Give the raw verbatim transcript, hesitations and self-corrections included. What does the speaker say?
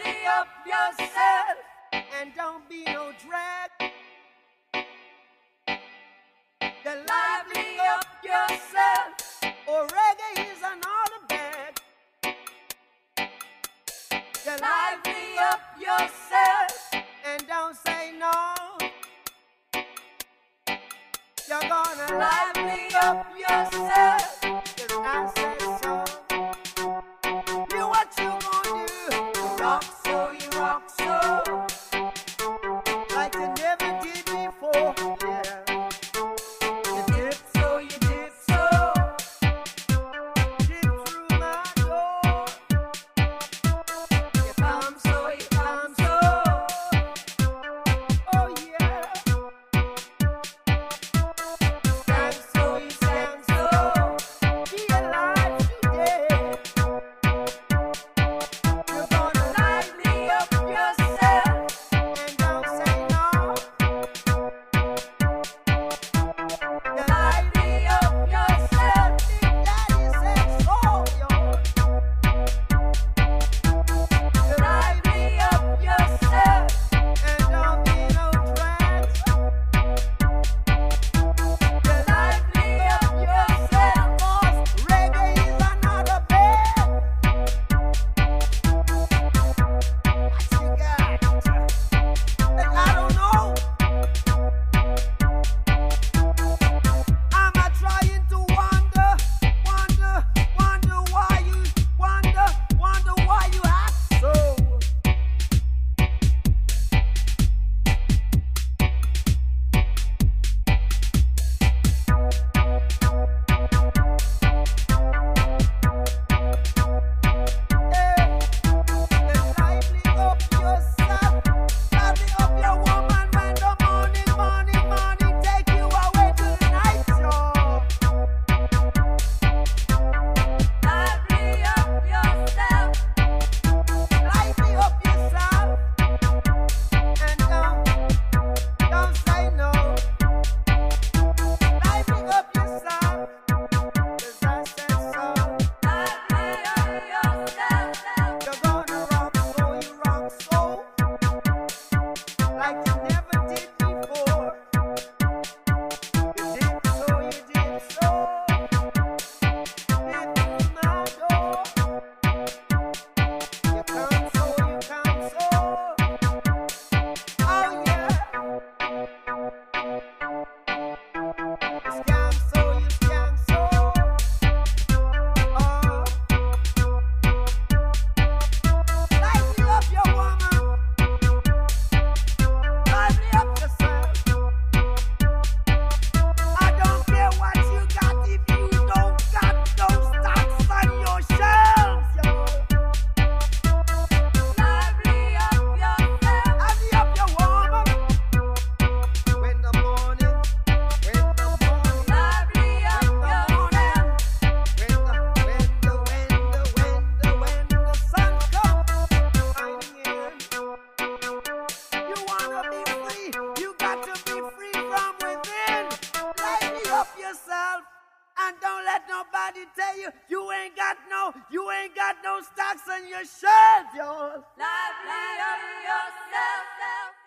lively up yourself and don't be no drag. You lively up yourself, or reggae is another bag. You lively up yourself and don't say no. You're gonna lively up yourself. If I say so. You what you gonna do? You rock so, you rock so, like you never did before. Yeah. You dip so, you dip so, dip through my door. You come so, you come so. Oh yeah. Stand so, you stand so. Be alive today. You're gonna lively up yourself and don't say no. You lively up yourself, Big Daddy said so, yo. You lively up yourself and don't be no drags. You lively up yourself, 'cause reggae is another bed. What you got? I don't know. I'm a trying to wonder, wonder, wonder why you, wonder, wonder why you act so. Hey, you lively up yourself, lively up your woman when the morning, morning, morning take you away to the night, y'all. Lively up yourself, lively up yourself, and don't, don't say no. Lively up yourself, 'cause I said so. Lively up yourself, you're gonna rock so, you rock so, like you never did before. You did so, you did so, did through my door. You come so, you come so. Oh yeah. You scam so, you scam so. Oh. Lively up your woman. Lively up yourself. I don't care what you got if you don't got those stocks on your shelves, yo. Lively up yourself. Lively up your woman. When the morning, when the morning, lively up yourself. When the, when the, when the, when the, when the sun comes shining in. You wanna be free, you got to be free from within. Lively up yourself and don't let nobody tell you you ain't got no, you ain't got no stocks on your shirt, y'all. Lively up yourself.